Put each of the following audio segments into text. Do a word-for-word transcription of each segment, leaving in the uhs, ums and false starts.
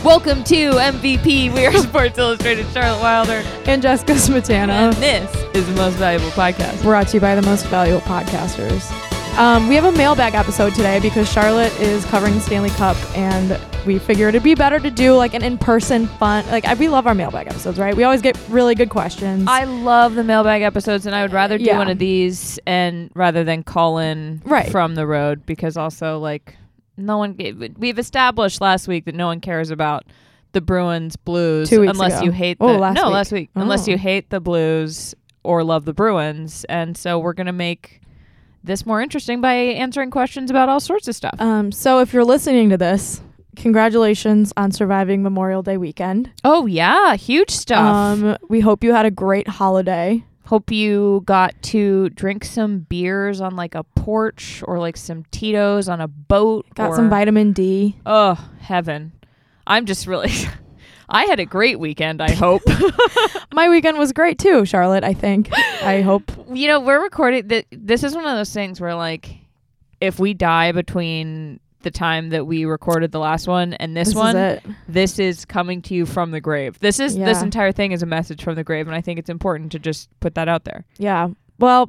Welcome to M V P. We are Sports Illustrated Charlotte Wilder and Jessica Smetana. And this is the Most Valuable Podcast. Brought to you by the Most Valuable Podcasters. Um, we have a mailbag episode today because Charlotte is covering the Stanley Cup, and we figured it'd be better to do like an in-person fun. Like I, we love our mailbag episodes, right? We always get really good questions. I love the mailbag episodes, and I would rather do Yeah. one of these and rather than call in Right. from the road, because also like no one. We've established last week that no one cares about the Bruins Blues Two weeks unless ago. you hate the Oh, last no week. last week Oh. unless you hate the Blues or love the Bruins, and so we're gonna make this more interesting by answering questions about all sorts of stuff. Um, so if you're listening to this, congratulations on surviving Memorial Day weekend. Oh yeah, huge stuff. Um, we hope you had a great holiday. Hope you got to drink some beers on like a porch or like some Tito's on a boat. Got or, some vitamin D. Oh, heaven. I'm just really... I had a great weekend, I hope. My weekend was great too, Charlotte, I think. I hope. You know, we're recording... Th- this is one of those things where like, if we die between the time that we recorded the last one and this, This one, is it. this is coming to you from the grave. This is Yeah. This entire thing is a message from the grave, and I think it's important to just put that out there. Yeah. Well,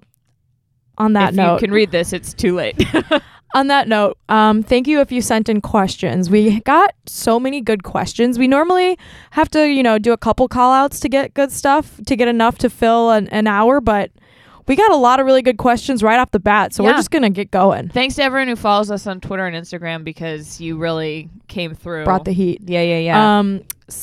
on that if note... you can read this, it's too late. On that note, um, thank you if you sent in questions. We got so many good questions. We normally have to, you know, do a couple call outs to get good stuff, to get enough to fill an, an hour, but we got a lot of really good questions right off the bat, so Yeah. we're just going to get going. Thanks to everyone who follows us on Twitter and Instagram, because you really came through. Brought the heat. Yeah, yeah, yeah. Um,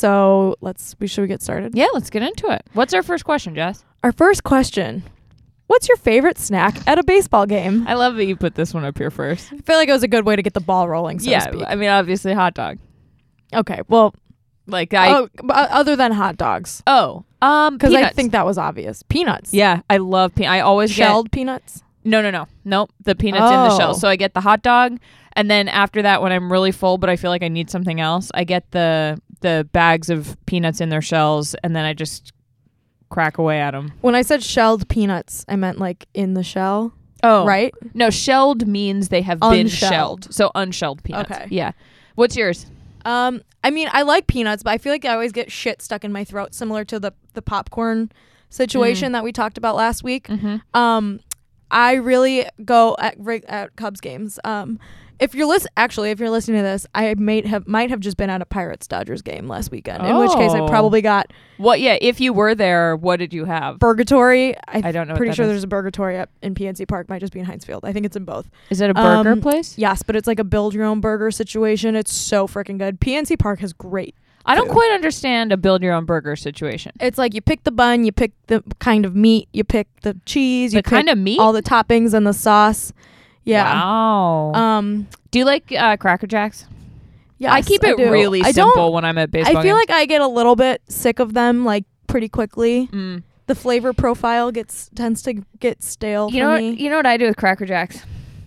so let's, we should we get started? yeah, let's get into it. What's our first question, Jess? Our first question. What's your favorite snack at a baseball game? I love that you put this one up here first. I feel like it was a good way to get the ball rolling, so yeah, to speak. I mean, obviously hot dog. Okay, well, Like I oh, b- other than hot dogs. oh, um Because I peanuts. think that was obvious. Peanuts. Yeah, I love pe- I always Shelled peanuts? get No, no, no. Nope, the peanuts in the Oh. shell. So I get the hot dog, and then after that, when I'm really full but I feel like I need something else, I get the the bags of peanuts in their shells, and then I just crack away at them. When I said shelled peanuts, I meant like in the shell, Oh, right? No, shelled means they have been Unshelled. shelled. So unshelled peanuts. Okay. Yeah. What's yours? Um, I mean, I like peanuts, but I feel like I always get shit stuck in my throat, similar to the the popcorn situation Mm. that we talked about last week. Mm-hmm. Um, I really go at rig- at Cubs games. Um, if you're listen, actually, if you're listening to this, I might have might have just been at a Pirates Dodgers game last weekend. In which case, I Oh. probably got What? Yeah. If you were there, what did you have? Burgatory. I, I don't know what Pretty that sure is. there's a Burgatory up in P N C Park. Might just be in Heinz Field. I think it's in both. Is it a burger Um, place? Yes, but it's like a build your own burger situation. It's so freaking good. P N C Park has great. I don't food. quite understand a build your own burger situation. It's like you pick the bun, you pick the kind of meat, you pick the cheese, you The pick kind of meat? all the toppings and the sauce. Yeah. Wow. Um. do you like uh, Cracker Jacks? Yes, I keep it do. really I simple don't- when I'm at baseball I feel games. like I get a little bit sick of them, like pretty quickly. Mm. The flavor profile gets tends to get stale You for know me. what, you know what I do with Cracker Jacks?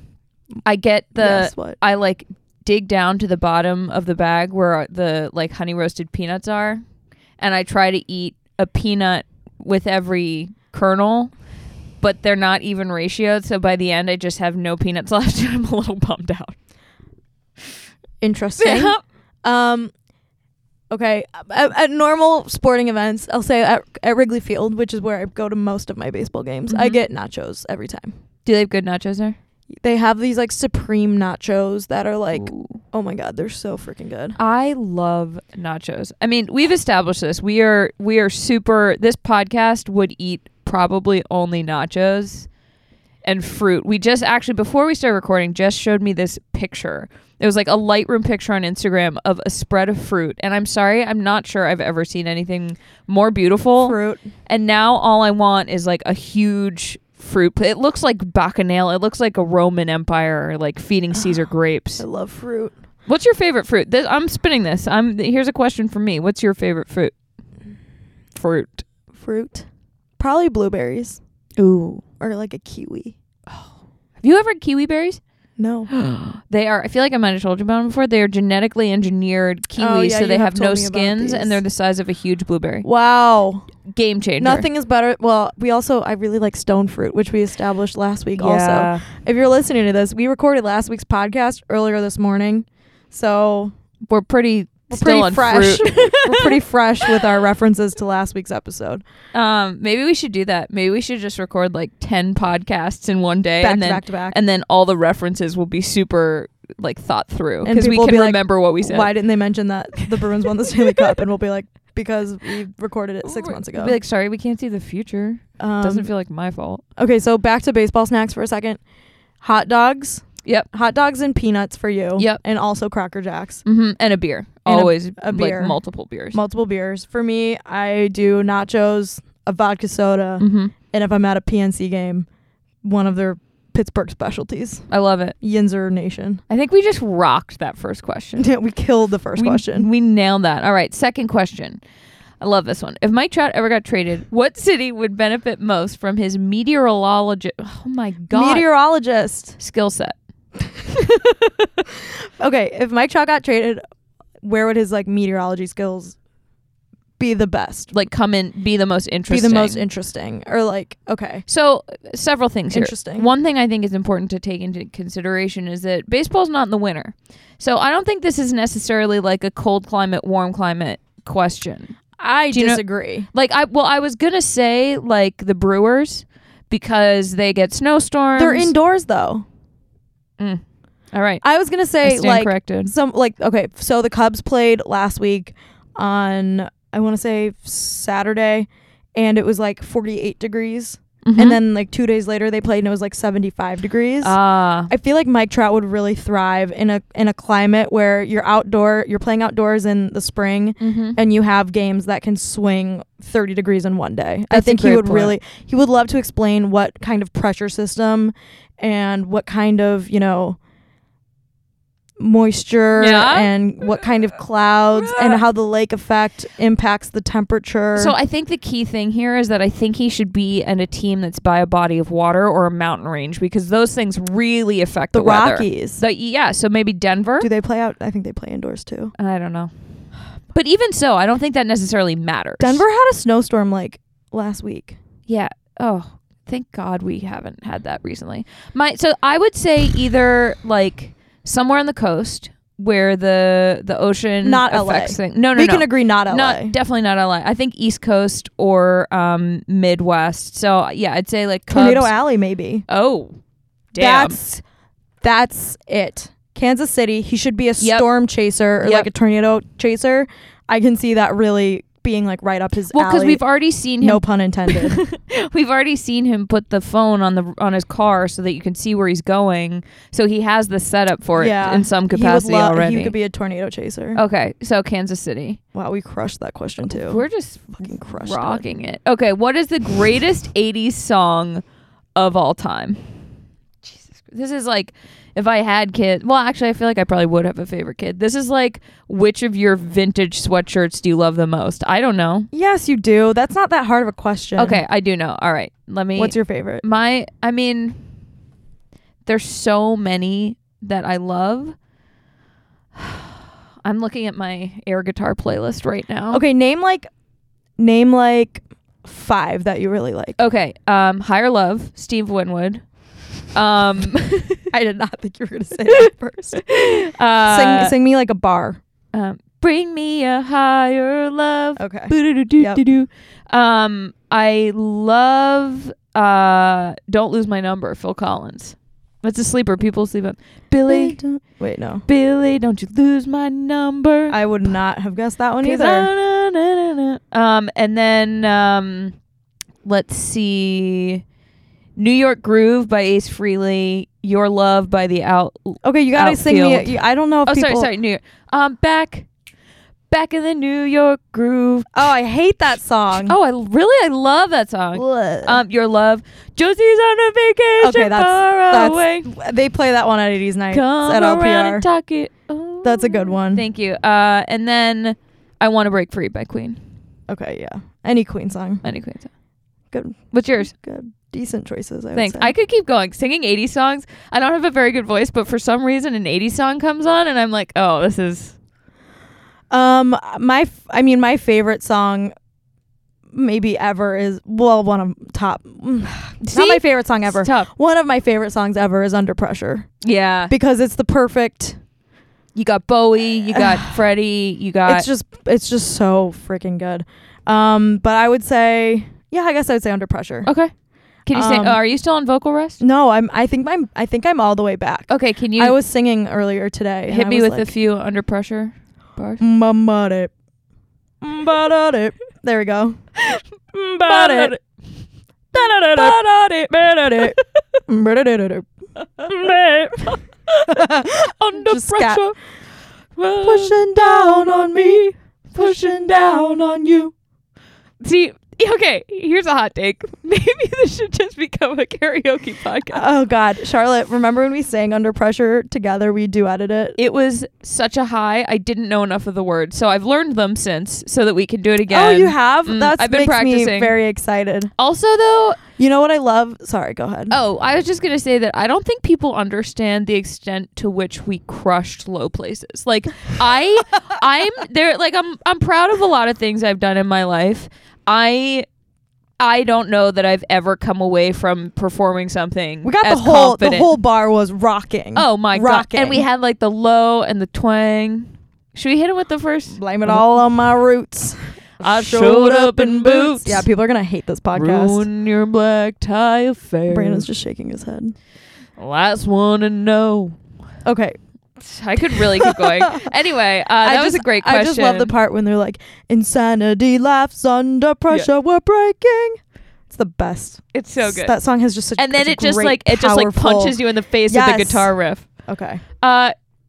I get the Yes, what? I like dig down to the bottom of the bag where the like honey roasted peanuts are, and I try to eat a peanut with every kernel, but they're not even ratioed, so by the end I just have no peanuts left and I'm a little bummed out. Interesting. Yeah. Um. Okay, at, at normal sporting events, I'll say at, at Wrigley Field, which is where I go to most of my baseball games, I Mhm. get nachos every time. Do they have good nachos there? They have these like supreme nachos that are like, Ooh. oh my god, they're so freaking good. I love nachos. I mean, we've established this. We are we are super this podcast would eat probably only nachos and fruit. We just actually before we started recording just showed me this picture. It was like a Lightroom picture on Instagram of a spread of fruit. And I'm sorry, I'm not sure I've ever seen anything more beautiful. Fruit. And now all I want is like a huge fruit. It looks like Bacchanal. It looks like a Roman Empire, like feeding Caesar grapes. I love fruit. What's your favorite fruit? This, I'm spinning this. I'm here's a question for me. What's your favorite fruit? Fruit. Fruit. Probably blueberries Ooh. or like a kiwi. Have you ever had kiwi berries? No. They are. I feel like I might have told you about them before. They are genetically engineered kiwis, Oh, yeah, so you they have have no told me about skins, these. and they're the size of a huge blueberry. Wow. Game changer. Nothing is better. Well, we also, I really like stone fruit, which we established last week Yeah. also. If you're listening to this, we recorded last week's podcast earlier this morning. So We're pretty We're Still pretty on fresh. fruit. We're pretty fresh with our references to last week's episode. Um, maybe we should do that. Maybe we should just record like ten podcasts in one day, Back and to then back to back. and then all the references will be super like thought through And because we people will can be like, remember what we said. Why didn't they mention that the Bruins won the Stanley Cup? And we'll be like, because we recorded it six months ago. We'll be like, sorry, we can't see the future. Um, Doesn't feel like my fault. Okay, so back to baseball snacks for a second. Hot dogs. Yep. Hot dogs and peanuts for you. Yep. And also Cracker Jacks. Mm-hmm. And a beer. And a- Always a beer. like multiple beers. Multiple beers. For me, I do nachos, a vodka soda, Mm-hmm. and if I'm at a P N C game, one of their Pittsburgh specialties. I love it. Yinzer Nation. I think we just rocked that first question. we killed the first we, question. We nailed that. All right, second question. I love this one. If Mike Trout ever got traded, what city would benefit most from his meteorologist? Oh my god, Meteorologist. skill set. Okay, if Mike Trout got traded, where would his like meteorology skills be the best? Like come in, be the most Be interesting. the most interesting, or like okay, So several things here. Interesting. One thing I think is important to take into consideration is that baseball's not in the winter. So I don't think this is necessarily like a cold climate, warm climate question. I Do you know- disagree. Like I well, I was gonna say like the Brewers because they get snowstorms. They're indoors though. Mm. All right. I was gonna I say stand like corrected. some like okay, so the Cubs played last week on I want to say Saturday, and it was like forty-eight degrees, Mhm. and then like two days later they played and it was like seventy-five degrees. Ah. I feel like Mike Trout would really thrive in a in a climate where you're outdoor, you're playing outdoors in the spring, Mm-hmm. and you have games that can swing thirty degrees in one day. I That's a think he great would point. really he would love to explain what kind of pressure system and what kind of, you know, moisture Yeah. and what kind of clouds and how the lake effect impacts the temperature. So I think the key thing here is that I think he should be in a team that's by a body of water or a mountain range because those things really affect the, the weather. Rockies. So yeah, so maybe Denver. Do they play out? I think they play indoors too. I don't know. But even so, I don't think that necessarily matters. Denver had a snowstorm like last week. Yeah. Oh, thank God we haven't had that recently. My so I would say either like somewhere on the coast where the the ocean Not L A. affects things. No, no, we no. can agree not L A. Not definitely not L A. I think East Coast or um Midwest. So yeah, I'd say like Cubs. Tornado Alley maybe. Oh, damn. That's that's it. Kansas City. He should be a Yep. storm chaser or Yep. like a tornado chaser. I can see that really being like right up his well, because alley. we've already seen him. No pun intended. We've already seen him put the phone on the on his car so that you can see where he's going. So he has the setup for it yeah, in some He would capacity lo- already. He could be a tornado chaser. Okay, so Kansas City. Wow, we crushed that question too. We're just fucking crushed rocking it. Okay, what is the greatest eighties song of all time? Jesus, this is like if I had kids. Well, actually, I feel like I probably would have a favorite kid. This is like which of your vintage sweatshirts do you love the most? I don't know. Yes, you do. That's not that hard of a question. Okay, I do know. All right, let me. What's your favorite? My, I mean, there's so many that I love. I'm looking at my air guitar playlist right now. Okay, name like name like five that you really like. Okay. Um, Higher Love, Steve Winwood. Um, I did not think you were gonna say that first. uh, sing, sing me like a bar. Um, Bring me a higher love. Okay. Boo-doo-doo-doo-doo-doo. Um, I love uh, Don't Lose My Number, Phil Collins. It's a sleeper. People sleep on. Billy, Wait, no. Billy, don't you lose my number. I would not have guessed that one 'Cause either. I- na, na, na, na. Um, and then um, let's see, New York Groove by Ace Frehley, Your Love by the Out. Okay, you gotta sing me. Outfield. A, I don't know if Oh, people. sorry, sorry, New York. Um, back, back in the New York Groove. Oh, I hate that song. Oh, I really, I love that song. Ugh. Um, Your Love. Josie's on a vacation Okay, that's- far that's- away. They play that one at eighties nights Come at around L P R. and talk it. Oh. That's a good one. Thank you. Uh, and then I Want to Break Free by Queen. Okay, yeah. Any Queen song. Any Queen song. Good. What's yours? Good. Decent choices, I would Thanks. say. I could keep going. Singing eighties songs. I don't have a very good voice, but for some reason an eighties song comes on and I'm like, oh, this is... Um, my, f- I mean, my favorite song maybe ever is, well, one of top, See? not my favorite song ever. It's tough. One of my favorite songs ever is Under Pressure Yeah. because it's the perfect, You got Bowie, you got Freddie, you got. It's just it's just so freaking good. Um, but I would say, yeah, I guess I would say Under Pressure. Okay. Can you Um, sing? Oh, are you still on vocal rest? No, I'm. I think I'm. I think I'm all the way back. Okay. Can you I was singing earlier today. and hit I me was with like, a few Under Pressure bars? Mbada, mbada, there we go. Mbada, mbada, mbada, Under Just pressure. scat. Pushing down on me, pushing down on you. See, okay, here's a hot take. Maybe this should just become a karaoke podcast. Oh God, Charlotte, remember when we sang Under Pressure together? We duetted it. It was such a high. I didn't know enough of the words, so I've learned them since, so that we can do it again. Oh, you have? Mm, That I've been makes me practicing. very excited. Also, though, You know what I love? Sorry, go ahead. oh, I was just gonna say that I don't think people understand the extent to which we crushed Low Places. Like, I, I'm there. Like, I'm, I'm proud of a lot of things I've done in my life. I. I don't know that I've ever come away from performing something. We got the as whole confident. the whole bar was rocking. Oh my rocking. god! And we had like the low and the twang. Should we hit it with the first? Blame it all on my roots. I showed up in boots. Yeah, people are gonna hate this podcast. Ruin your black tie affair. Brandon's just shaking his head. Last one to know. Okay, I could really keep going. Anyway, uh, that I was just, a great question. I just love the part when they're like, "Insanity laughs under pressure, we're breaking." It's the best. It's so good. That song has just such. And then such a it just great, like it just like powerful- punches you in the face with Yes. the guitar riff. Okay, Uh,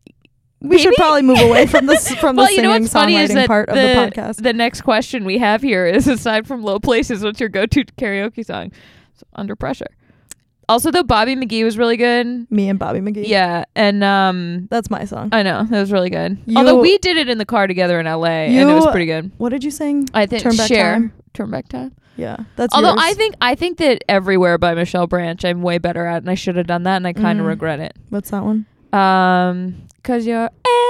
we should maybe- probably move away from this from well, the you know singing what's funny is songwriting that part the, of the podcast. the next question we have here is, aside from Low Places, what's your go-to karaoke song? So, Under Pressure. Also, though, Bobby McGee was really good. Me and Bobby McGee. Yeah, and um, That's my song. I know that was really good. You- Although we did it in the car together in L A, and it was You- pretty good. What did you sing? I think Turn Back Share. Time? Turn Back Time. Yeah, that's Although yours. I think I think that Everywhere by Michelle Branch I'm way better at, and I should have done that, and I kind of Mm. regret it. What's that one? Um, cause you're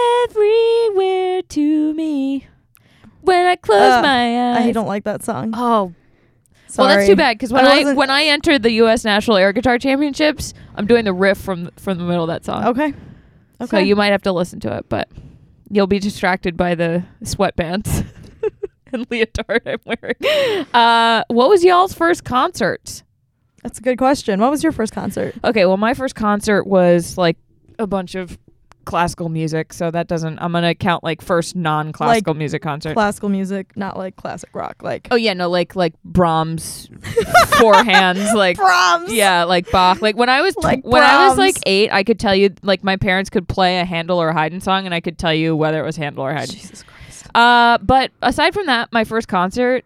everywhere to me when I close Uh, my eyes. I don't like that song. Oh, Sorry. well, that's too bad. Because when I I, wasn't- when I entered the U S National Air Guitar Championships, I'm doing the riff from from the middle of that song. Okay. Okay. So you might have to listen to it, but you'll be distracted by the sweatpants and leotard I'm wearing. Uh, what was y'all's first concert? That's a good question. What was your first concert? Okay, well, my first concert was like a bunch of classical music, so that doesn't. I'm gonna count like first non-classical music concert. Classical music, not like classic rock. Like Oh yeah, no, like like Brahms, four hands, like Brahms. yeah, like Bach. Like when I was tw- Like when I was Brahms. like eight, I could tell you like my parents could play a Handel or Haydn song, and I could tell you whether it was Handel or Haydn. Jesus Christ. Uh, but aside from that, my first concert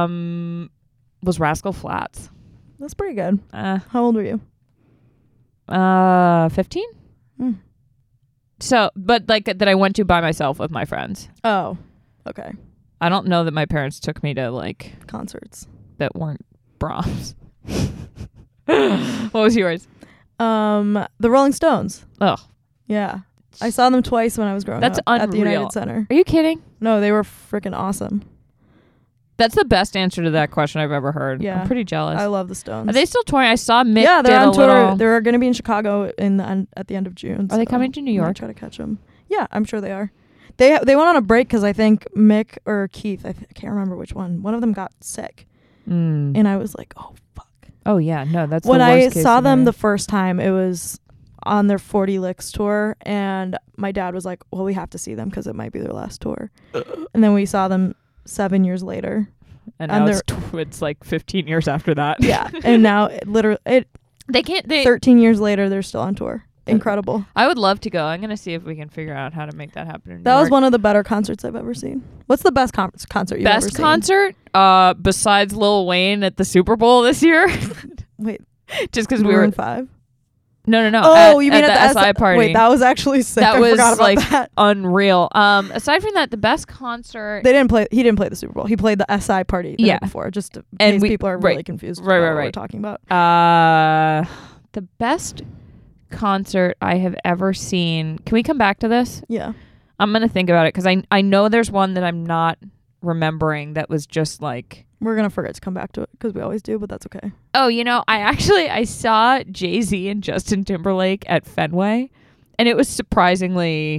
um was Rascal Flatts. That's pretty good. Uh, How old were you? uh, fifteen. Mm. So, but like that I went to by myself with my friends. Oh, okay. I don't know that my parents took me to like Concerts. that weren't Brahms. What was yours? Um, the Rolling Stones. Oh, Yeah, I saw them twice when I was growing That's up at the unreal. United Center. are you kidding? No, they were freaking awesome. That's the best answer to that question I've ever heard. Yeah. I'm pretty jealous. I love the Stones. Are they still touring? I saw Mick yeah, they're did on a tour. little- They're going to be in Chicago in the end, at the end of June. Are they so coming to New I might York? try to catch them. Yeah, I'm sure they are. They they went on a break because I think Mick or Keith, I, th- I can't remember which one. One of them got sick, Mm. and I was like, oh fuck. Oh yeah, no, that's When the I worst case saw them scenario. the first time, it was on their forty Licks tour, and my dad was like, well, we have to see them because it might be their last tour. And then we saw them seven years later. and and now it's, tw- it's like fifteen years after that. Yeah, and now it literally it they can't. They. thirteen years later, they're still on tour. Incredible. I would love to go. I'm gonna see if we can figure out how to make that happen. In New That was York. one of the better concerts I've ever seen. What's the best con- concert you've ever best seen? concert. Uh, besides Lil Wayne at the Super Bowl this year, Wait, just because we Maroon were. five. No, no, no. Oh, at, you mean at, at, the, the S I party? Wait, that was actually sick. That I was, forgot about like, that. unreal. Um, aside from that, the best concert. They didn't play. He didn't play the Super Bowl. He played the S I party the Yeah. night before. Just in And case we- people are right, really confused. right, about right, what we're right. talking about. Uh, the best concert I have ever seen. Can we come back to this? Yeah. I'm gonna think about it because I I know there's one that I'm not remembering that was just like. We're gonna forget to come back to it because we always do, but that's okay. Oh, you know, I actually I saw Jay-Z and Justin Timberlake at Fenway, and it was surprisingly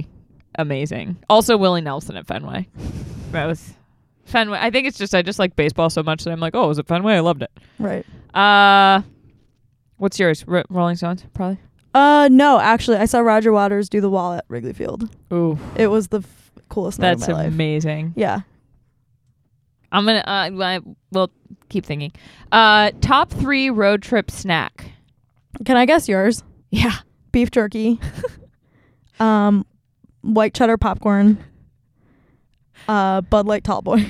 amazing. Also, Willie Nelson at Fenway. That was Fenway. I think it's just I just like baseball so much that I'm like, oh, was it Fenway? I loved it. Right. Uh, what's yours? R- Rolling Stones, probably. Uh, no, actually, I saw Roger Waters do the wall at Wrigley Field. Ooh, It was the f- coolest night that's of my life. amazing. Yeah. I'm gonna. Uh, I, we'll keep thinking. Uh, top three road trip snack. Can I guess yours? Yeah. Beef jerky. um, white cheddar popcorn. Uh, Bud Light Tall Boy.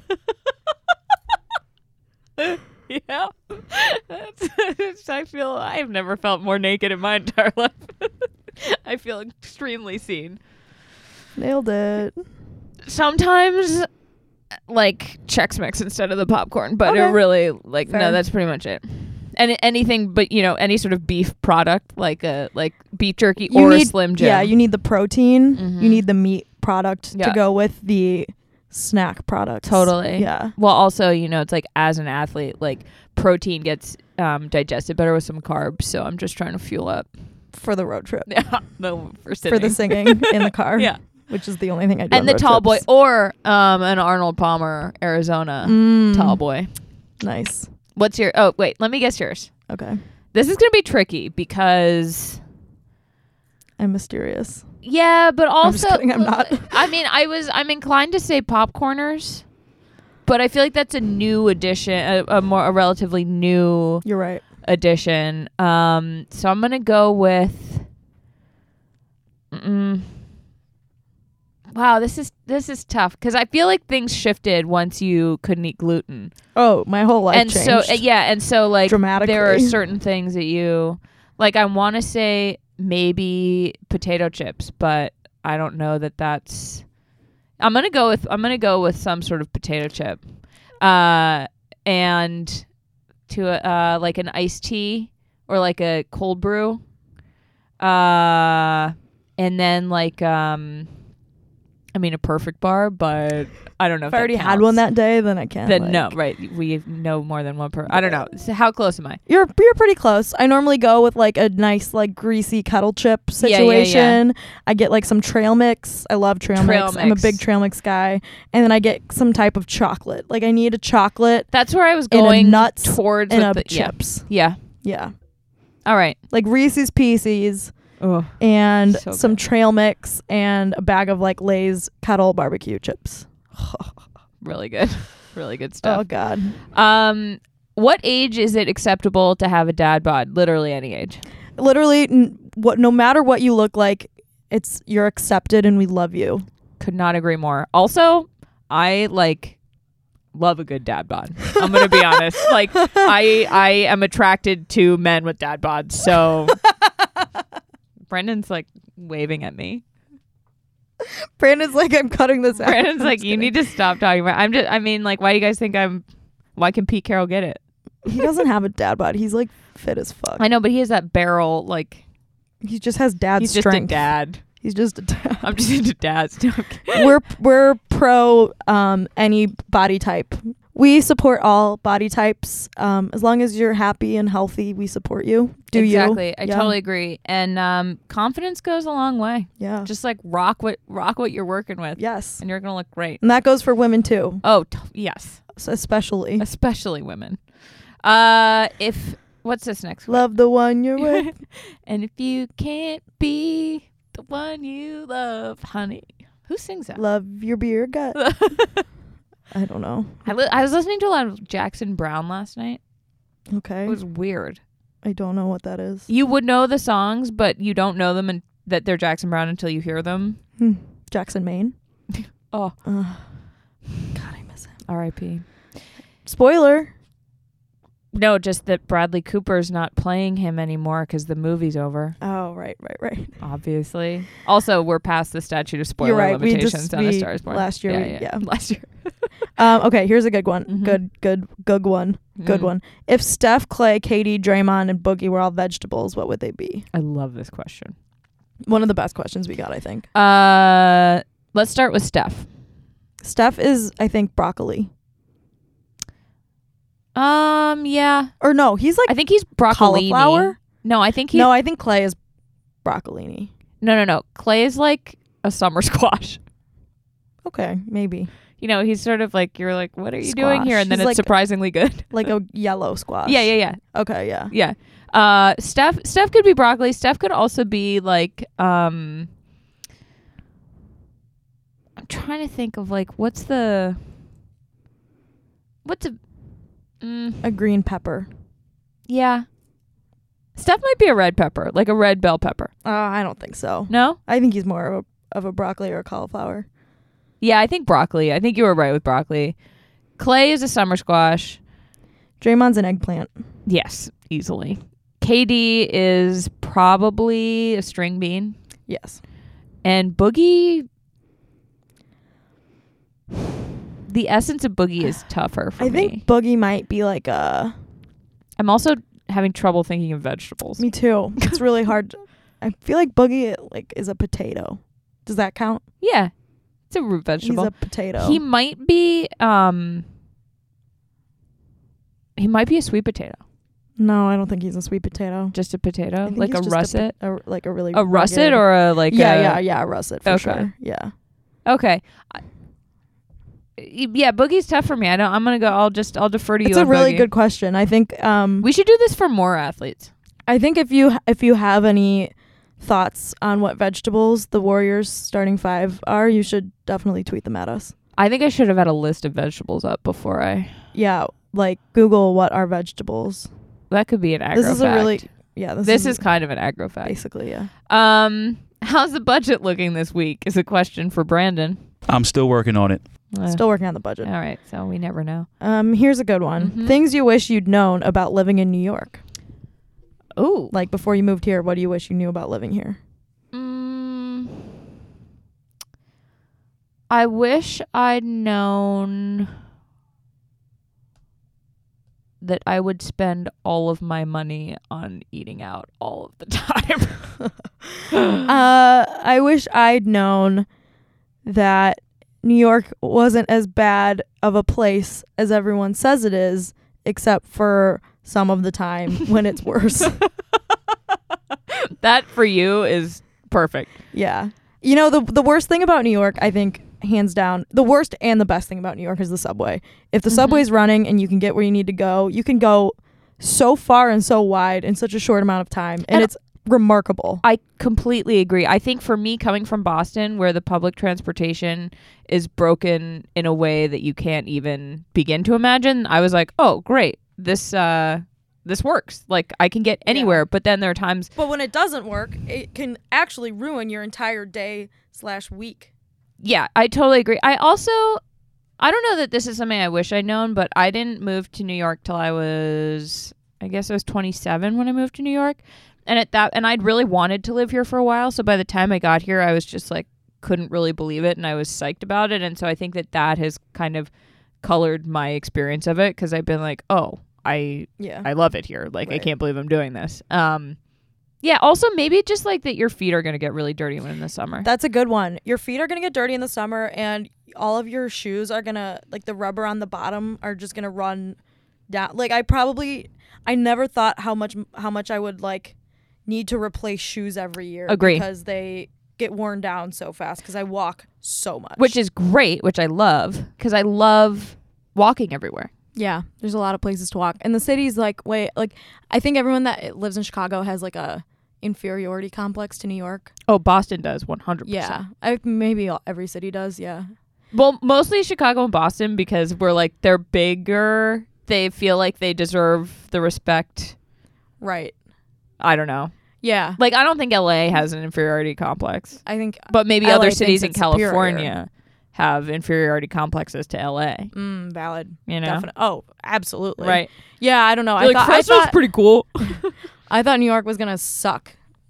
Yeah. That's, I feel I've never felt more naked in my entire life. I feel extremely seen. Nailed it. Sometimes like Chex Mix instead of the popcorn, but Okay. it really like Fair. no, that's pretty much it. And anything but, you know, any sort of beef product like a like beef jerky You or need- a Slim Jim. Yeah, you need the protein. Mhm. You need the meat product Yeah. to go with the snack products. Totally. Yeah. Well, also, you know, it's like as an athlete, like protein gets um, digested better with some carbs. So I'm just trying to fuel up. For the road trip. Yeah, no, for, For the singing in the car. Yeah, Which is the only thing I do. and on the road tall boy trips. or um, an Arnold Palmer, Arizona Mm, tall boy. Nice. What's your? Oh, wait, let me guess yours. Okay. This is gonna be tricky because I'm mysterious. yeah, but I'm just also kidding, I'm not. I mean, I was I'm inclined to say popcorners, but I feel like that's a new addition, a, a more a relatively new You're right. addition. Um, so I'm gonna go with. Mm, wow, this is this is tough because I feel like things shifted once you couldn't eat gluten, Oh, my whole life and changed. so uh, yeah, and so like dramatically. there are certain things that you like. I want to say maybe potato chips, but I don't know that that's. I'm gonna go with I'm gonna go with some sort of potato chip, uh, and to a, uh like an iced tea or like a cold brew, uh, and then like um, I mean a perfect bar, but I don't know if if, I that already had counts. one that day, then I can't. Then like- no, right? We know more than one per. I don't know. So how close am I? You're you're pretty close. I normally go with like a nice like greasy kettle chip Yeah, yeah, yeah. situation. I get like some trail mix. I love trail, Trail mix. I'm a mix. big trail mix guy. And then I get some type of chocolate. Like I need a chocolate That's where I was and a going nuts towards and with a the, yeah. chips. Yeah. Yeah. All right. Like Reese's Pieces Oh, and So some good. trail mix and a bag of like Lay's kettle barbecue chips. really good. Really good Oh stuff. God. Um, what age is it acceptable to have a dad bod? Literally any age. Literally n- what no matter what you look like, it's you're accepted and we love you. Could not agree more. Also, I like love a good dad bod. I'm gonna be honest. Like I I am attracted to men with dad bods. So Brendan's like waving at me. Brandon's like, I'm cutting this out. Brandon's I'm like, just you kidding. need to stop talking about. I'm just. I mean, like, why do you guys think I'm? Why can Pete Carroll get it? He doesn't have a dad bod. He's like fit as fuck. I know, but he has that barrel. Like, He just has dad he's strength. just a dad. He's just a dad. I'm just into dads. No, I'm kidding. we're we're pro um any body type. We support all body types. Um, as long as you're happy and healthy, we support you. Do exactly. you? I Yeah. totally agree. And um, confidence goes a long way. Yeah. Just like rock what rock what you're working with, Yes. and you're gonna look great. And that goes for women too, Oh, t- yes, s- especially. especially women. Uh, if what's this next one? Love the one you're with. And if you can't be the one you love, honey, who sings that? Love your beer gut. I don't know. I, li- I was listening to a lot of Jackson Brown last night. Okay. It was weird. I don't know what that is. You would know the songs, but you don't know them and that they're Jackson Brown until you hear them. Hmm. Jackson, Maine. Oh, Ugh. God, I miss him. R I P Spoiler. No, just that Bradley Cooper's not playing him anymore because the movie's over. Oh, right, right, right. Obviously. Also, we're past the statute of spoiler You're right. We limitations just on A we, Star Is Born. last year. Yeah, we, yeah. yeah. Last year. Um, okay, here's a good one. Mhm. Good, good, good one. Good Mm. one. If Steph, Clay, Katie, Draymond, and Boogie were all vegetables, what would they be? I love this question. One of the best questions we got, I think. Uh, let's start with Steph. Steph is, I think, broccoli. Um, yeah. Or no, he's like I think he's broccolini. cauliflower. No, I think he's No, I think Clay is broccolini. no, no, no. Clay is like a summer squash. Okay, maybe. You know, he's sort of like, you're like, what are you Squash. doing here? And then He's it's like- surprisingly good. Like a yellow squash. Yeah, yeah, yeah. Okay, yeah. Yeah. Uh, Steph, Steph could be broccoli. Steph could also be like, um, I'm trying to think of like, what's the, what's a, mm, A green pepper. yeah. Steph might be a red pepper, like a red bell pepper. Uh, I don't think so. No? I think he's more of a, of a broccoli or a cauliflower. Yeah, I think broccoli. I think you were right with broccoli. Clay is a summer squash. Draymond's an eggplant. Yes, easily. K D is probably a string bean. Yes. And Boogie, the essence of Boogie is tougher for I me. think Boogie might be like a... I'm also having trouble thinking of vegetables. Me too. It's really hard. to- I feel like Boogie like is a potato. Does that count? Yeah, it's a root vegetable. He's a potato. He might be. Um, he might be a sweet potato. No, I don't think he's a sweet potato. Just a I potato, think like he's a just russet. A, po- a, like a really A russet rugged- or a like. yeah, a, yeah, yeah, a russet for Okay. sure. Yeah. Okay. I- Yeah, Boogie's tough for me. I don't. I'm gonna go. I'll just. I'll defer to you. It's a on really Boogie. good question. I think um We should do this for more athletes. I think if you if you have any thoughts on what vegetables the Warriors starting five are, you should definitely tweet them at us. I think I should have had a list of vegetables up before I. Yeah, like Google what are vegetables. That could be an aggro This is a fact. really yeah. This, This is, is kind of an aggro fact. basically yeah. Um, how's the budget looking this week? Is a question for Brandon. I'm still working on it. Uh, Still working on the budget. all right, so we never know. Um, here's a good one. Mhm. Things you wish you'd known about living in New York. Ooh, Like before you moved here, what do you wish you knew about living here? mm, I wish I'd known that I would spend all of my money on eating out all of the time. Uh, I wish I'd known that New York wasn't as bad of a place as everyone says it is, except for some of the time when it's worse. That for you is perfect. Yeah. You know, the the worst thing about New York, I think, hands down, the worst and the best thing about New York is the subway. If the Mhm. subway's running and you can get where you need to go, you can go so far and so wide in such a short amount of time. And, And it's remarkable. I completely agree. I think for me, coming from Boston, where the public transportation is broken in a way that you can't even begin to imagine, I was like, oh, great. This uh, this works. Like, I can get anywhere. But then there are times... But when it doesn't work, it can actually ruin your entire day slash week. Yeah, I totally agree. I also... I don't know that this is something I wish I'd known, but I didn't move to New York till I was... I guess I was twenty-seven when I moved to New York. And at that, and I'd really wanted to live here for a while. So by the time I got here, I was just like, couldn't really believe it. And I was psyched about it. And so I think that that has kind of colored my experience of it. Cause I've been like, oh, I, Yeah. I love it here. Like, I Right. can't believe I'm doing this. Um, yeah. Also maybe just like that your feet are going to get really dirty when in the summer. That's a good one. Your feet are going to get dirty in the summer, and all of your shoes are going to, like the rubber on the bottom are just going to run down. Like I probably, I never thought how much, how much I would like need to replace shoes every year. Agree. Because they get worn down so fast because I walk so much. which is great, which I love because I love walking everywhere. yeah, there's a lot of places to walk. And the city's like, wait, like I think everyone that lives in Chicago has like a inferiority complex to New York. Oh, Boston does one hundred percent. Yeah. I, maybe all- every city does. Yeah. Well, mostly Chicago and Boston because we're like, they're bigger. They feel like they deserve the respect. Right. I don't know. Yeah. Like, I don't think L A has an inferiority complex, I think but maybe L A other thinks cities in it's superior. California have inferiority complexes to L A. Mm, valid. You know, Definitely. Oh, absolutely. right? Yeah, I don't know. I You're like, thought, I Fresno's thought pretty cool. I thought New York was gonna suck.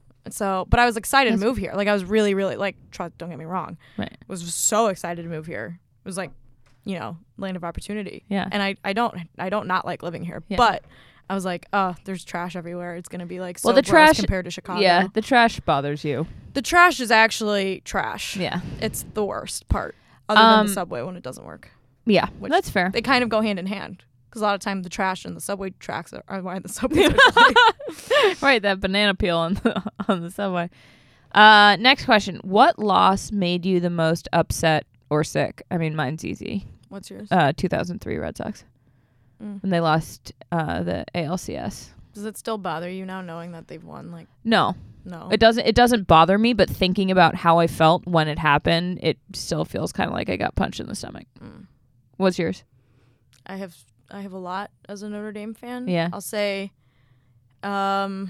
So, but I was excited That's- to move here. Like I was really, really like. Try, don't get me wrong. Right. Was so excited to move here. It was like, you know, land of opportunity. Yeah. And I, I don't, I don't not like living here. Yeah. But I was like, oh, there's trash everywhere. It's gonna be like so Well, the gross trash- compared to Chicago. Yeah, the trash bothers you. The trash is actually trash. Yeah, It's the worst part. Other than Um, the subway when it doesn't work. yeah, Which- that's fair. They kind of go hand in hand. Because a lot of time the trash and the subway tracks are, are why the subways are dirty. Right, that banana peel on the on the subway. Uh, next question. What loss made you the most upset or sick? I mean, mine's easy. What's yours? Uh, two thousand three Red Sox. Mm. When they lost uh, the A L C S. Does it still bother you now knowing that they've won? Like, No. no. It doesn't it doesn't bother me, but thinking about how I felt when it happened, it still feels kind of like I got punched in the stomach. Mm. What's yours? I have I have a lot as a Notre Dame fan. Yeah. I'll say um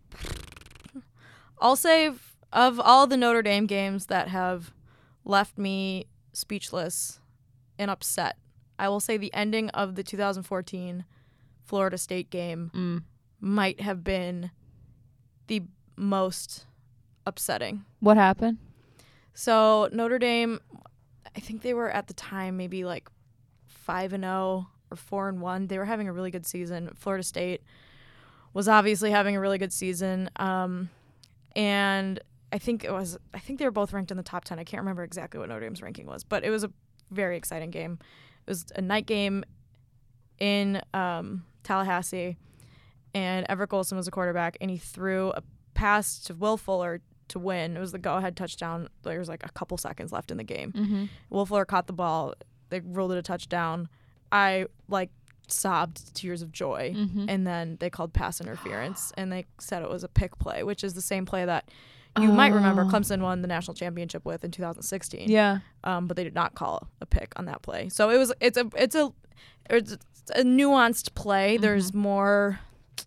I'll say f- of all the Notre Dame games that have left me speechless and upset, I will say the ending of the two thousand fourteen Florida State game Mm. might have been the most upsetting. What happened? So Notre Dame, I think they were at the time maybe like five and zero or four and one. They were having a really good season. Florida State was obviously having a really good season, um, and I think it was. I think they were both ranked in the top ten. I can't remember exactly what Notre Dame's ranking was, but it was a very exciting game. It was a night game in um, Tallahassee, and Everett Golson was a quarterback, and he threw a pass to Will Fuller to win. It was the go-ahead touchdown. There was like a couple seconds left in the game. Mm-hmm. Will Fuller caught the ball. They ruled it a touchdown. I like sobbed tears of joy, Mm-hmm. and then they called pass interference, and they said it was a pick play, which is the same play that you might remember Oh. Clemson won the national championship with in two thousand sixteen. Yeah. Um, but they did not call a pick on that play. So it was it's a it's a it's a nuanced play. Mm-hmm. There's more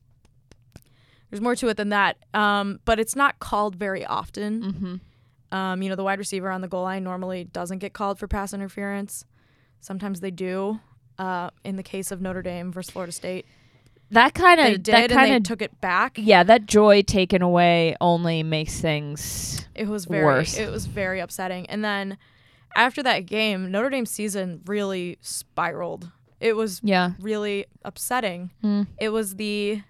there's more to it than that. Um, but it's not called very often. Mm-hmm. Um, you know, the wide receiver on the goal line normally doesn't get called for pass interference. Sometimes they do. Uh, in the case of Notre Dame versus Florida State, That kind they of did, that and kind they of took it back. yeah, that joy taken away only makes things It was very worse. it was very upsetting. And then after that game, Notre Dame's season really spiraled. It was yeah. really upsetting. Mm. It was the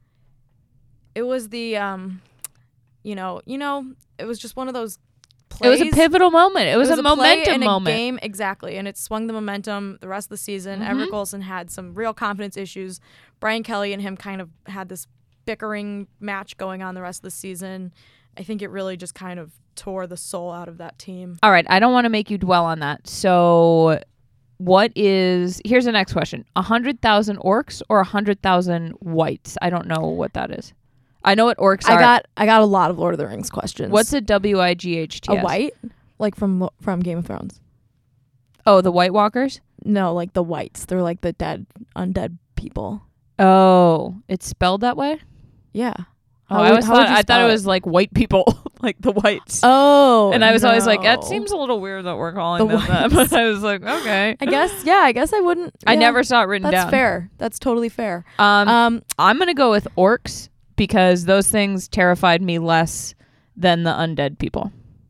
it was the um you know, you know, it was just one of those It was plays. a pivotal moment. It was, a, play momentum in a moment. game, exactly, and it swung the momentum the rest of the season. Mhm. Everett Golson had some real confidence issues. Brian Kelly and him kind of had this bickering match going on the rest of the season. I think it really just kind of tore the soul out of that team. All right, I don't want to make you dwell on that. So, what is here's the next question: a hundred thousand orcs or a hundred thousand whites? I don't know what that is. I know what orcs I are. got I got a lot of Lord of the Rings questions. What's a W I G H T S? a white? Like from from Game of Thrones? Oh, the White Walkers. No, like the whites. They're like the dead, undead people. Oh, it's spelled that way. Yeah. Oh, How I would- always how would thought you I thought spell it was like white people, like the whites. Oh. and I was always like, that no. seems a little weird that we're calling The them that. whites. But I was like, okay. I guess. Yeah. I guess I wouldn't. I yeah, never saw it written That's down. fair. That's totally fair. Um, Um. I'm gonna go with orcs because those things terrified me less than the undead people.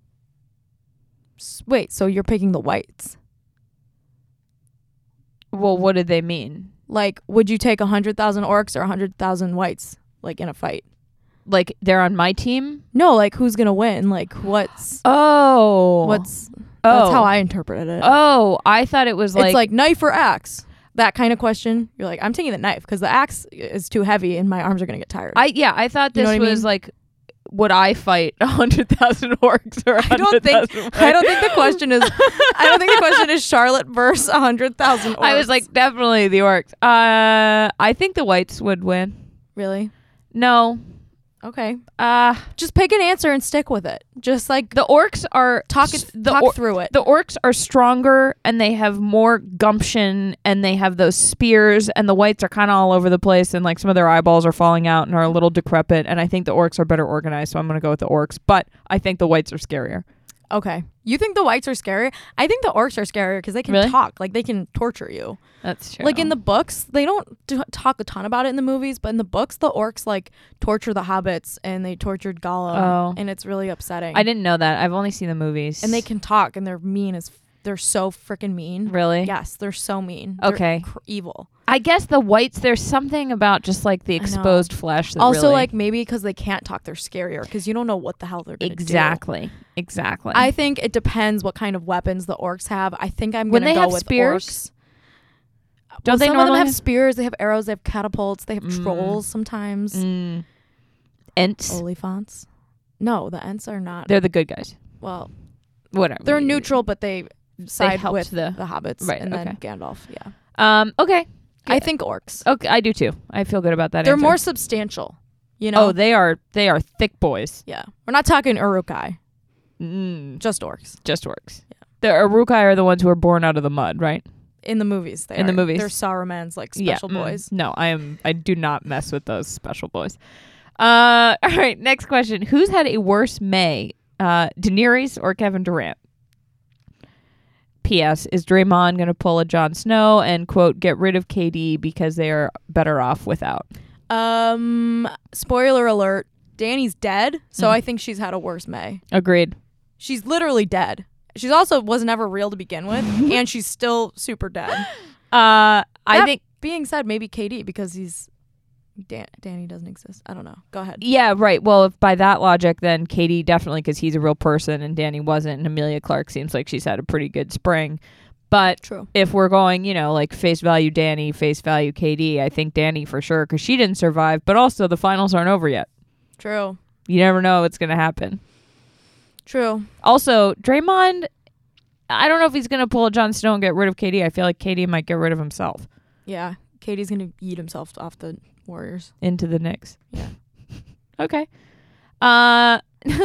s- Wait. So you're picking the whites? Well, what did they mean? Like, would you take a hundred thousand orcs or a hundred thousand whites, like in a fight? Like they're on my team? No. Like, who's gonna win? Like, what's Oh, what's? oh. That's how I interpreted it. Oh, I thought it was like, it's like knife or axe. That kind of question. You're like, I'm taking the knife because the axe is too heavy and my arms are gonna get tired. I yeah, I thought You this know what I was mean? like, would I fight a hundred thousand orcs or a I don't hundred think thousand? I don't think the question is I don't think the question is Charlotte versus a hundred thousand orcs. I was like, definitely the orcs. Uh, I think the whites would win. really? No, Okay. uh, Just pick an answer and stick with it. Just like the orcs are talk s- it, the talk or- through it. The orcs are stronger and they have more gumption and they have those spears, and the whites are kind of all over the place and like some of their eyeballs are falling out and are a little decrepit, and I think the orcs are better organized, so I'm going to go with the orcs, but I think the whites are scarier. Okay. You think the whites are scary? I think the orcs are scarier because they can Really? talk. Like they can torture you. That's true. Like in the books, they don't do, talk a ton about it in the movies, but in the books, the orcs like torture the hobbits and they tortured Gollum, Oh. and it's really upsetting. I didn't know that. I've only seen the movies. and they can talk, and they're mean as they're so freaking mean. Really? Yes, they're so mean. They're Okay. cr- evil. I guess the whites, there's something about just like the I know. exposed flesh that Also, really- like maybe because they can't talk, they're scarier because you don't know what the hell they're gonna do. exactly. Exactly. I think it depends what kind of weapons the orcs have. I think I'm When gonna they go have with spears? orcs. Don't Well, they some of normally them have have- spears? They have arrows. They have catapults. They have Mm. trolls sometimes. Mm. Ents. Oliphants. No, the Ents are not. They're the good guys. Well, Whatever. they're neutral, but they side helped with the- the, hobbits, Right, and then okay. Gandalf. Yeah, Um. Okay. I think orcs. Okay. I do too. I feel good about that. They're answer. more substantial. You know. Oh, they are. They are thick boys. yeah. We're not talking Uruk-hai, Mm, just orcs. just orcs. Yeah. The Uruk-hai are the ones who are born out of the mud, right? In the movies, they In the are. movies. They're Saruman's like Yeah, special mm, boys. No, I am. I do not mess with those special boys. Uh. All right. Next question. Who's had a worse May? Uh, Daenerys or Kevin Durant? P S. Is Draymond going to pull a Jon Snow and, quote, get rid of K D because they are better off without? Um, spoiler alert: Dany's dead, so Mm. I think she's had a worse May. Agreed. She's literally dead. She's also was never real to begin with, and she's still super dead. Uh, I That think, being said, maybe K D because he's Dan- Danny doesn't exist. I don't know. Go ahead. yeah, right. Well, if by that logic, then Katie definitely because he's a real person and Danny wasn't, and Amelia Clark seems like she's had a pretty good spring. But True. if we're going, you know, like face value Danny, face value K D, I think Danny for sure because she didn't survive. But also, the finals aren't over yet. True. You never know what's going to happen. True. Also, Draymond, I don't know if he's going to pull a Jon Snow and get rid of K D. I feel like K D might get rid of himself Yeah. K D's gonna eat himself off the Warriors. into the Knicks. Yeah. Okay. Uh,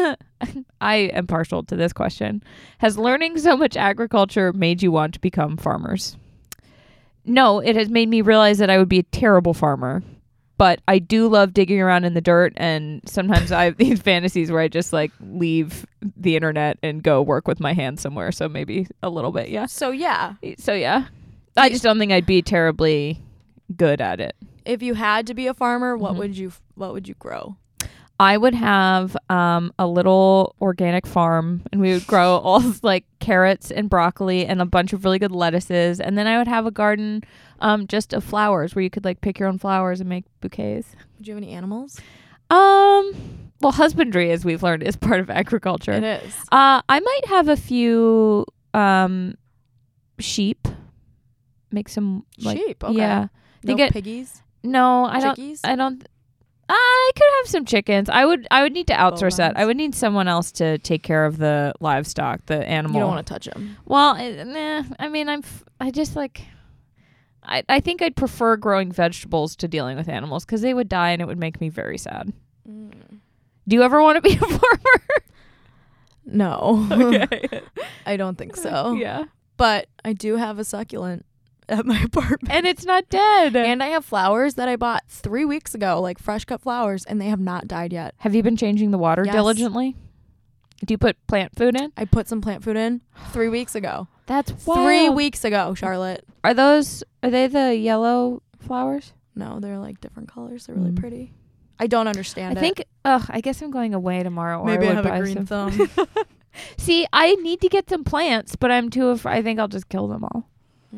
I am partial to this question. Has learning so much agriculture made you want to become farmers? No, it has made me realize that I would be a terrible farmer. But I do love digging around in the dirt, and sometimes I have these fantasies where I just like leave the internet and go work with my hands somewhere. So maybe a little bit, yeah. So yeah, So yeah, I just don't think I'd be terribly good at it. if you had to be a farmer, what Mhm. would you what would you grow? I would have um, a little organic farm, and we would grow all of, like carrots and broccoli and a bunch of really good lettuces, and then I would have a garden um, just of flowers where you could like pick your own flowers and make bouquets. Would you have any animals? Um, well, husbandry, as we've learned, is part of agriculture. It is. Uh, I might have a few um, sheep. Make some like Sheep. Okay. yeah. They No get piggies. no. I don't. Chickies. I don't. I could have some chickens. I would. I would need to outsource that. Bovines. I would need someone else to take care of the livestock, the animal. You don't want to touch them. Well, eh, nah. I mean, I'm. F- I just like. I I think I'd prefer growing vegetables to dealing with animals because they would die and it would make me very sad. Do you ever want to be a farmer? No. Okay. I don't think so. Yeah. But I do have a succulent at my apartment. And it's not dead. And I have flowers that I bought three weeks ago, like fresh cut flowers, and they have not died yet. Have you been changing the water Yes. diligently? Do you put plant food in? I put some plant food in three weeks ago. That's Three weeks ago, Charlotte. Are those? Are they the yellow flowers? No, they're like different colors. They're really Mm. pretty. I don't understand I it. think. Ugh. I guess I'm going away tomorrow. Or Maybe I would have a buy green some. thumb. See, I need to get some plants, but I'm too afraid. I think I'll just kill them all.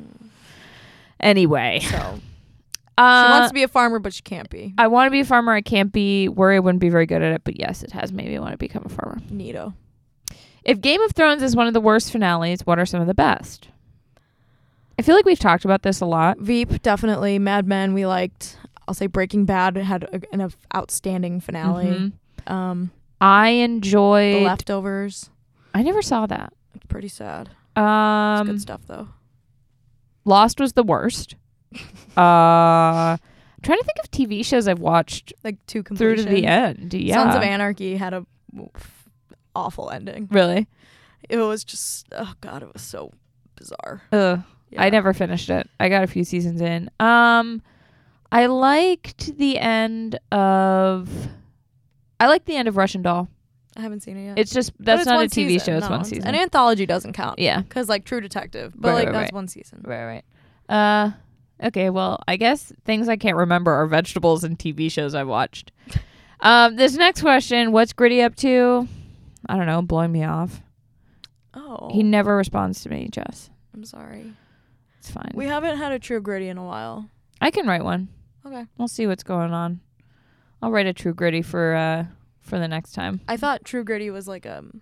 Anyway, So uh, she wants to be a farmer, but she can't be. I want to be a farmer. I can't be. Worry I wouldn't be very good at it, but yes, it has made me want to become a farmer. Neato. If Game of Thrones is one of the worst finales, what are some of the best? I feel like we've talked about this a lot. Veep, definitely. Mad Men, we liked. I'll say Breaking Bad had a, an outstanding finale. Mhm. Um, I The enjoyed. Leftovers. I never saw that. It's pretty sad. Um, It's good stuff though. Lost was the worst. uh, I'm trying to think of T V shows I've watched Like two through completion. to the end. Yeah, Sons of Anarchy had a f- awful ending. really. It was just oh god, it was so bizarre. Ugh. I Yeah. never finished it. I got a few seasons in. Um, I liked the end of. I liked the end of Russian Doll. I haven't seen it yet. It's just But that's it's not one a T V season. show. It's No, one season. An anthology doesn't count. Yeah. Because like True Detective, but Right, like right, that's right. one season. Right, right. Uh, okay. Well, I guess things I can't remember are vegetables and T V shows I've watched. Um, this next question: what's Gritty up to? I don't know. Blowing me off. Oh, He never responds to me, Jess. I'm sorry. It's fine. We haven't had a True Gritty in a while. I can write one. Okay. We'll see what's going on. I'll write a True Gritty for uh for the next time. I thought True Gritty was like um.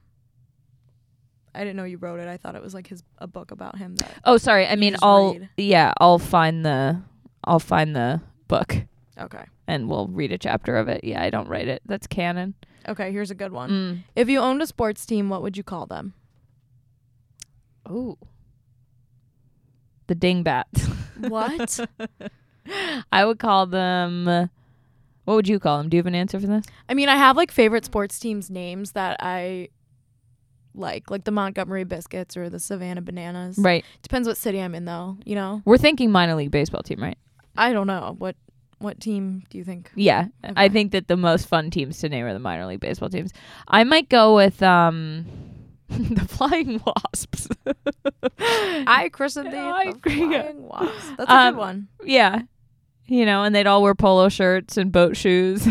I didn't know you wrote it. I thought it was like his a book about him. That Oh, sorry. I You mean, just I'll read. yeah, I'll find the I'll find the book okay. and we'll read a chapter of it. Yeah, I don't write it. That's canon. Okay, here's a good one. Mm. If you owned a sports team, what would you call them? Oh. The Dingbats. What? I would call them... Uh, what would you call them? Do you have an answer for this? I mean, I have like favorite sports teams names that I like, like the Montgomery Biscuits or the Savannah Bananas. Right. Depends what city I'm in, though. You know, We're thinking minor league baseball team, right? I don't know what what team do you think? Yeah. Okay. I think that the most fun teams to name are the minor league baseball teams. I might go with um, the Flying Wasps. I christened these I the agree. Flying Wasps. That's a Um, good one. Yeah. You know, and they'd all wear polo shirts and boat shoes.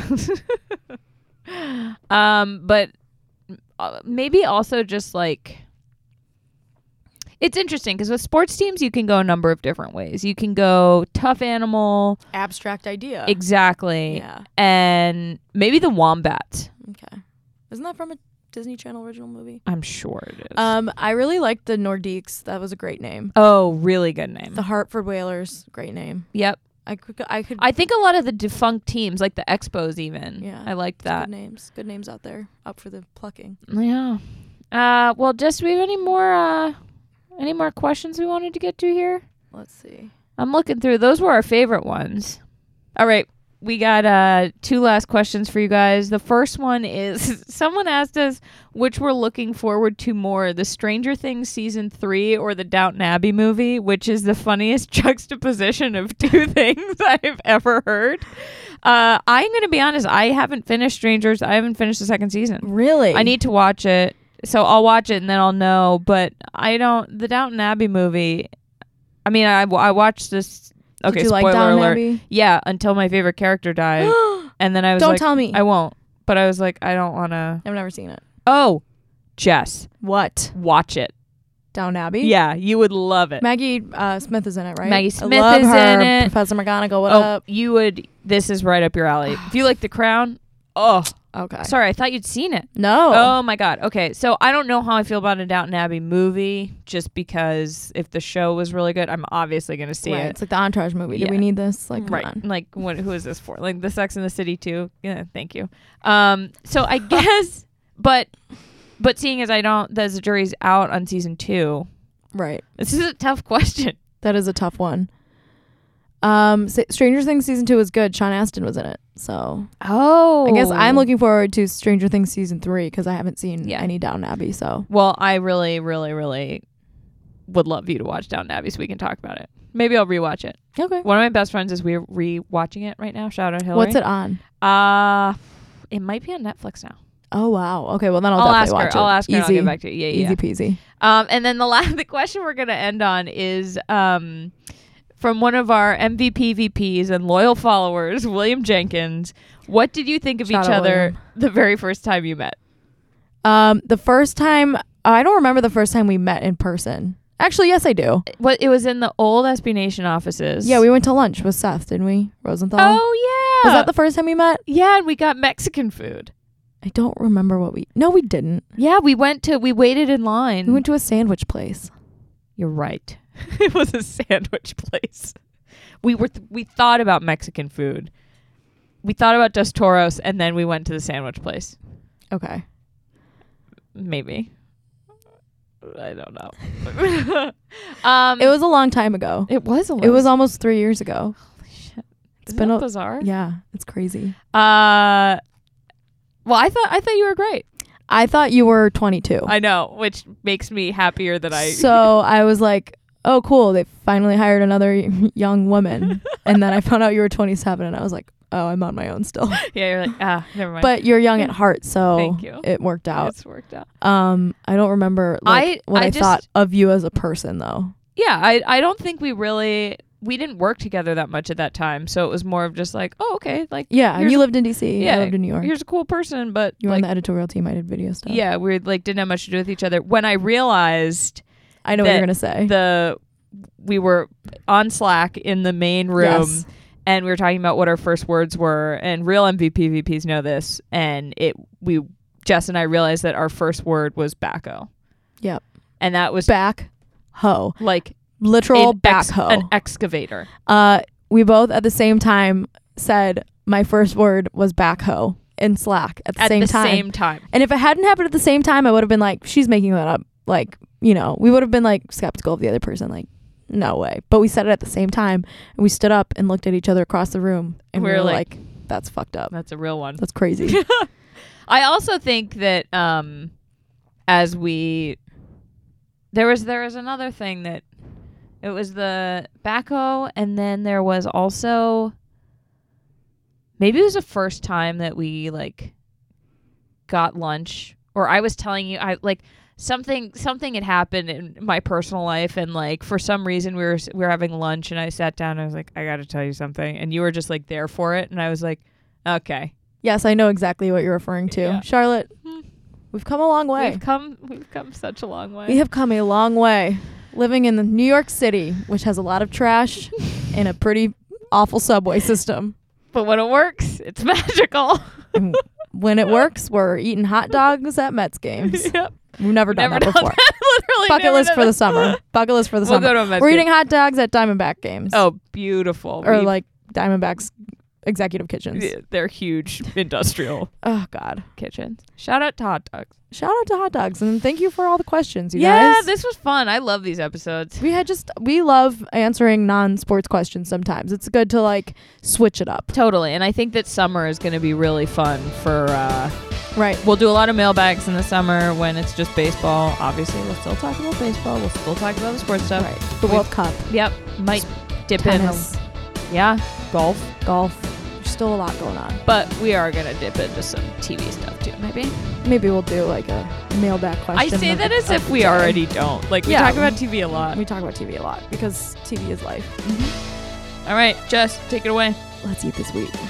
um, but uh, maybe also just like, it's interesting because with sports teams, you can go a number of different ways. You can go tough animal. Abstract idea. Exactly. Yeah. And maybe the Wombats. Okay. Isn't that from a Disney Channel original movie? I'm sure it is. Um, I really liked the Nordiques. That was a great name. oh, really good name. The Hartford Whalers, great name. Yep. I could, I could. I think a lot of the defunct teams, like the Expos even. Yeah. I liked that. Good names. Good names out there. Up for the plucking. Yeah. Uh, well, just do we have any more uh, any more questions we wanted to get to here? Let's see. I'm looking through. Those were our favorite ones. All right. We got uh, two last questions for you guys. The first one is someone asked us which we're looking forward to more, the Stranger Things season three or the Downton Abbey movie, which is the funniest juxtaposition of two things I've ever heard. Uh, I'm going to be honest. I haven't finished Strangers. I haven't finished the second season. Really? I need to watch it. So I'll watch it and then I'll know. But I don't... The Downton Abbey movie... I mean, I, I watched this... Okay, Did you spoiler like Downton alert. Abbey? Yeah, until my favorite character died. And then I was Don't like... tell me. I won't. But I was like, I don't want to... I've never seen it. Oh, Jess. What? Watch it. Downton Abbey? Yeah, you would love it. Maggie uh, Smith is in it, right? Maggie I Smith love is her. in it. Professor McGonagall, what oh, up? you would... This is right up your alley. If you like The Crown... Oh, Okay. sorry. I thought you'd seen it. No. Oh my God. Okay. So I don't know how I feel about a Downton Abbey movie just because if the show was really good, I'm obviously going to see right. it. It's like the Entourage movie. Yeah. Do we need this? Like, come right. on. Like what, who is this for? Like the Sex and the City too? Yeah. Thank you. Um, so I guess, but, but seeing as I don't, as the jury's out on season two, Right. this is a tough question. That is a tough one. Um, S- Stranger Things season two was good. Sean Astin was in it. So Oh. I guess I'm looking forward to Stranger Things season three because I haven't seen Yeah. any Downton Abbey. So Well, I really, really, really would love you to watch Downton Abbey so we can talk about it. Maybe I'll rewatch it. okay. One of my best friends is we're re-watching it right now. Shout out Hillary. What's it on? Uh, it might be on Netflix now. Oh wow. Okay. Well then I'll, I'll, definitely ask watch her. it. I'll ask her. Easy. And I'll get back to you. Yeah, Easy yeah. peasy. Um, and then the last the question we're gonna end on is um, from one of our M V P V Ps and loyal followers, William Jenkins. What did you think of Shout each out, other William. the very first time you met? Um, the first time I don't remember the first time we met in person. Actually, yes, I do. What it was in the old S B Nation offices. Yeah, we went to lunch with Seth, didn't we? Rosenthal. Oh yeah. Was that the first time we met? Yeah, and we got Mexican food. I don't remember what we. No, we didn't. Yeah, we went to. We waited in line. We went to a sandwich place. You're right. It was a sandwich place. We were th- we thought about Mexican food. We thought about Dos Toros, and then we went to the sandwich place. Okay. Maybe. I don't know. um, It was a long time ago. It was. A It was almost three years ago. Holy shit! It's Isn't been that a- bizarre. Yeah, it's crazy. Uh, well, I thought I thought you were great. I thought you were twenty-two. I know, which makes me happier that I. So I was like, oh, cool. They finally hired another y- young woman. And then I found out you were twenty-seven, and I was like, oh, I'm on my own still. Yeah, you're like ah, never mind. But you're young at heart, so Thank you. it worked out. It's worked out. Um, I don't remember like, I- what I I, just- thought of you as a person, though. Yeah, I I don't think we really we didn't work together that much at that time, so it was more of just like, oh, okay, like Yeah, and here's you a- lived in D C. yeah, I lived in New York. here's a cool person, but You were like, on the editorial team. I did video stuff. yeah, we like didn't have much to do with each other. When I realized I know what that you're gonna say. the we were on Slack in the main room. Yes. And we were talking about what our first words were, and real M V P V Ps know this. And it, we, Jess and I realized that our first word was backhoe. Yep. And that was Back hoe. like Literal an ex- backhoe. an excavator. Uh, we both at the same time said my first word was backhoe, in Slack at the At same the time. same time. And if it hadn't happened at the same time, I would have been like, she's making that up. Like, you know, we would have been like skeptical of the other person. Like, no way. But we said it at the same time, and we stood up and looked at each other across the room, and we We're were like, like, that's fucked up. That's a real one. That's crazy. I also think that um, as we, there was there was another thing that it was the backhoe, and then there was also maybe it was the first time that we like got lunch, or I was telling you I like something something had happened in my personal life, and like for some reason we were we were having lunch, and I sat down and I was like, I got to tell you something, and you were just like there for it, and I was like, okay. Yes, I know exactly what you're referring to. Yeah. Charlotte, we've come a long way. We've come we've come such a long way. We have come a long way. Living in New York City, which has a lot of trash and a pretty awful subway system. But when it works, it's magical. And when it works, we're eating hot dogs at Mets games. Yep. We've never done Never that done before. that. Literally Bucket never list done for the that. summer. Bucket list for the We'll summer. go to a Mets We're game. eating hot dogs at Diamondback games. Oh, beautiful. Or We've- like Diamondback's executive kitchens. Yeah, they're huge industrial Oh, God. kitchens. Shout out to hot dogs. Shout out to hot dogs. And thank you for all the questions, you yeah, guys. this was fun. I love these episodes. We had just, we love answering non-sports questions sometimes. It's good to like switch it up. Totally. And I think that summer is going to be really fun for, uh, Right. we'll do a lot of mailbags in the summer when it's just baseball. Obviously, we'll still talk about baseball. We'll still talk about the sports stuff. Right. The We- World Cup. Yep. Might dip Tennis. in. Yeah. Golf. Golf. There's still a lot going on. But we are going to dip into some T V stuff too, maybe. Maybe we'll do like a mailback I question. say of that the- as of if the we day. already don't. Like, we Yeah. talk about T V a lot. We talk about T V a lot because T V is life. All right, Jess, take it away. Let's eat this week.